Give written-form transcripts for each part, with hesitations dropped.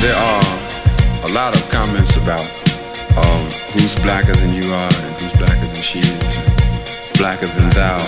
There are a lot of comments about who's blacker than you are and who's blacker than she is, blacker than thou.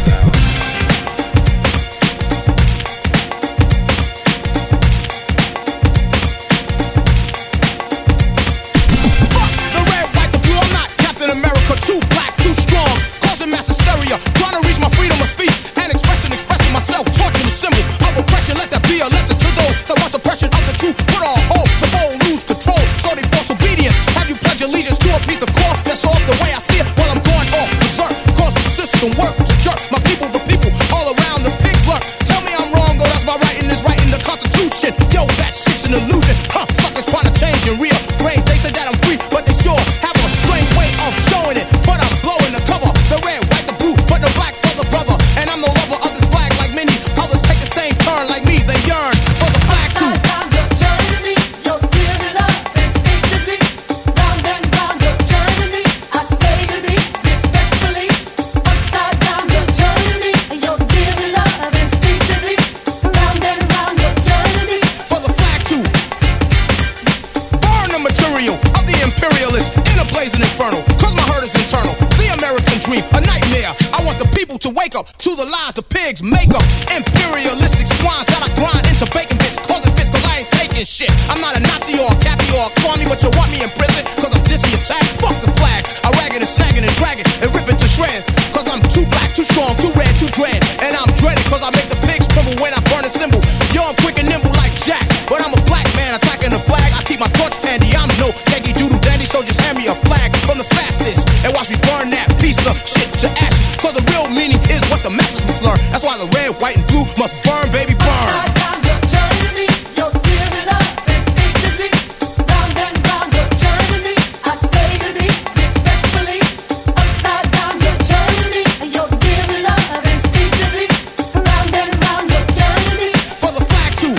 Too black, too strong, causing mass hysteria, trying to reach my freedom of speech and expressing myself, torturing the symbol of oppression. Let that be a lesson to those that want suppression of the truth. Put on hold, the bold lose control, so they force obedience. Have you pledge allegiance to a piece of cloth that's off the way I see it? While I'm going off berserk, cause the system work to jerk my people, the people all around the pigs lurk. Tell me I'm wrong, though that's my writing is writing the Constitution. Yo, that shit's an illusion, huh? Suckers trying to change and rearrange. They say that I'm free, but they sure have a strange way of showing it. But I'm blowing the cover, the red, white, the blue, but the black for the brother. And I'm no lover of this flag like many others take the same turn like me. They yearn for the flag too. You're turning me, you're giving up instinctively. Round and round, you're turning me. I say to thee respectfully. Upside down, you're turning me, you're giving up instinctively. Round and round, you're turning me. For the flag too. Burn the material of the imperialists in a blazing inferno. Cause my hurt is internal. The American dream, a nightmare. I want the people to wake up to the lies the pigs make up. Imperialistic swines that I grind into bacon bits. Call it fits cause I ain't taking shit. I'm not a Nazi or a Cappy or a Kwame, but you want me in prison cause I'm dizzy attacked. Fuck the flag. I rag it and snag it and drag it and rip it to shreds. Cause I'm too black, too strong, too red, too dread. And I'm dreaded cause I make the pigs tremble when I burn a symbol. Yo, I'm quick and nimble like Jack, but I'm a black man attacking the flag. I keep my torch handy. I'm no Yankee Doodle Dandy, so just hand me a flag from the fascists and watch me burn that piece of shit to ashes. Cause the real meaning is what the masses must learn. That's why the red, white, and blue must burn, baby, burn. Upside down, you're turning me, you're giving up instinctively. Round and round, you're turning me. I say to thee respectfully. Upside down, you're turning me, you're giving up instinctively. Round and round, you're turning me. For the flag too.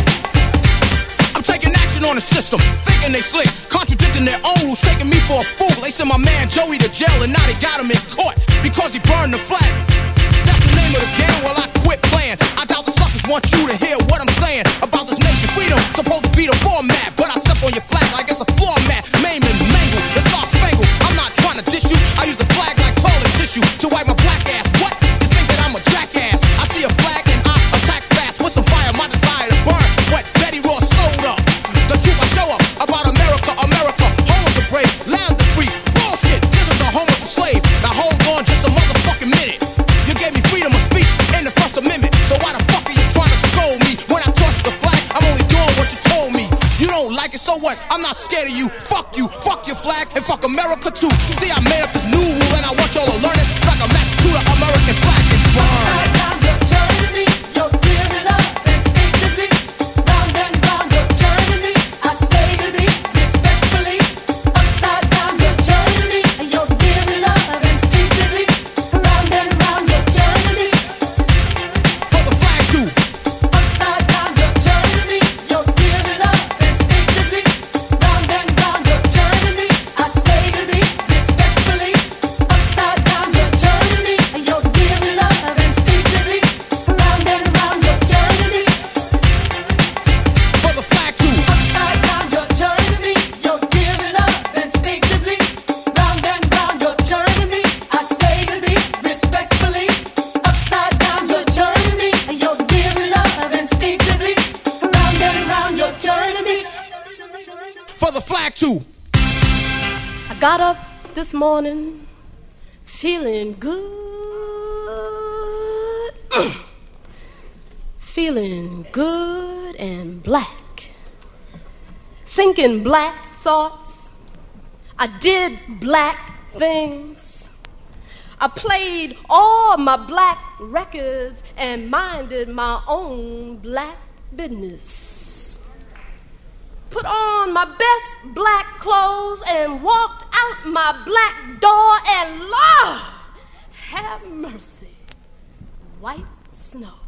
I'm taking action on the system, thinking they slick, contradicting their own rules, taking me for a fool. They sent my man Joey to jail and now they got him in court because he burned the flag. That's the name of the game. Well, I quit playing. I doubt the suckers want you to hear what I'm saying about this nation. Freedom supposed to be the format, but I step on your flag like it's a floor mat. Maim and mangle, it's all spangled. I'm not trying to dish you. I use the flag like toilet tissue to wipe my black ass. What? You think that I'm a jackass? I see a flag and I attack fast with some fire. My desire to burn what Betty Ross sold up. The truth I show up about America, America, home of the brave, land of the free. Bullshit, this is the home of the slave. Now hold on just a motherfucking minute. You gave me freedom of speech in the First Amendment. So why the fuck are you trying to scold me? When I torch the flag, I'm only doing what you told me. You don't like it, so what? I'm not scared of you. Fuck you, fuck your flag, and fuck America too. See, I made up this new rule and I want y'all to learn it. It's like a match to the American flag and burn. Upside down, you're turning me, you're giving up instinctively. Round and round, you're turning me. I say to thee respectfully. Upside down, you're turning me, you're giving up instinctively. Round and round, you're turning me. For the flag too. Upside down, you're turning me, you're giving up instinctively. Round and round, you're turning me. I say to thee respectfully. Upside down, you're turning me, you're giving up instinctively. Round and round, you're turning me. For the flag too. Upside down, you're turning me, you're giving up instinctively. Round and round, you're turning me. I say to thee respectfully. Upside down, you're turning me, you're giving up instinctively. Round and round, you're turning me. For the flag too. I got up this morning feeling good. Feeling good and black. Thinking black thoughts. I did black things. I played all my black records and minded my own black business. Put on my best black clothes and walked out my black door, and Lord, have mercy, white snow.